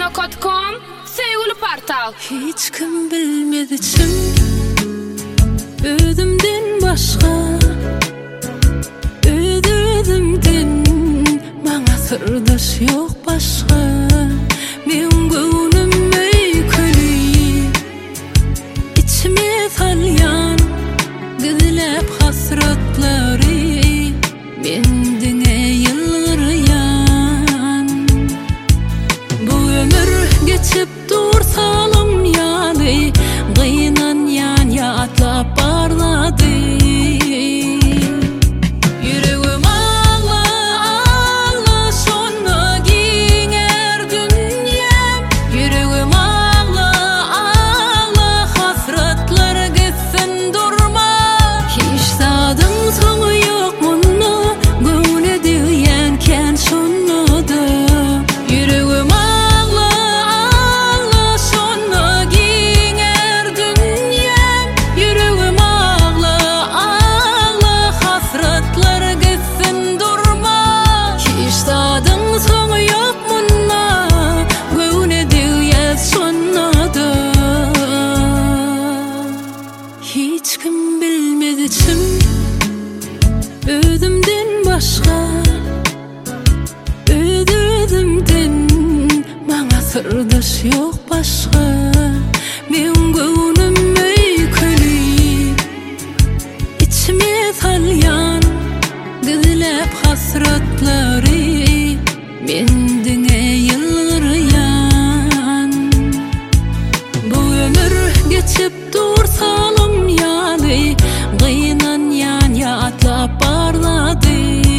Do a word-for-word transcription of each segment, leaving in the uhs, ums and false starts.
nokta com sevgili portal. Hiç kim bilmedi çim özümden başka, öz-özümden bana sırdaş yok başka. Men gönlüm meykeli içime salyan gizlep hasratları mendine yılgırayan. Bu ömür geçip dursalım yani gıynan yan ya atlap barladı. Yüreğim ağla ağla şonna ginger dünyam. Yüreğim ağla ağla hasratlar gitsin durma. Hiç tadım sonu yok munna gönle diyenken şonna da. Yüreğim ağla ağla şonna ginger dünyam. Yüreğim ağla ağla hasratlar gitsin durma. Hiç tadım sonu yok munna gönle diyen şonna da. Hiç kim bilmedi çim özümden başka, öz-özümden bana sırdaş yok başka. Men gönlüm meykeli içime salyan gizlep hasratları mendine yılgırayan. Bu ömür geçip dursalım yani gıynan yan ya atlap barladı.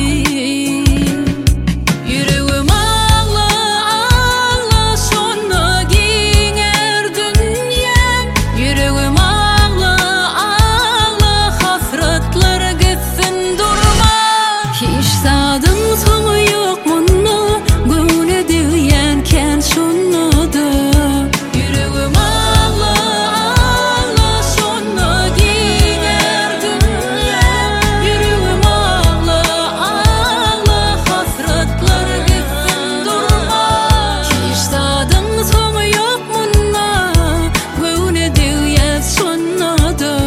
Yüreğim ağla ağla şonna ginger dünyam. Yüreğim ağla ağla hasratlar gitsin durma. Hiç tadım sonu yok munna gönle diyenken şonna da. Yüreğim ağla ağla şonna ginger dünyam. Yüreğim ağla ağla hasratlar gitsin durma. Hiç tadım sonu yok munna gönle diyen şonna da.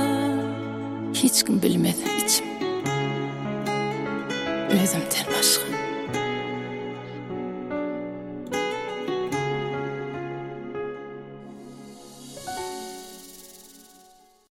Hiç kim bilmedi içim özümden başka.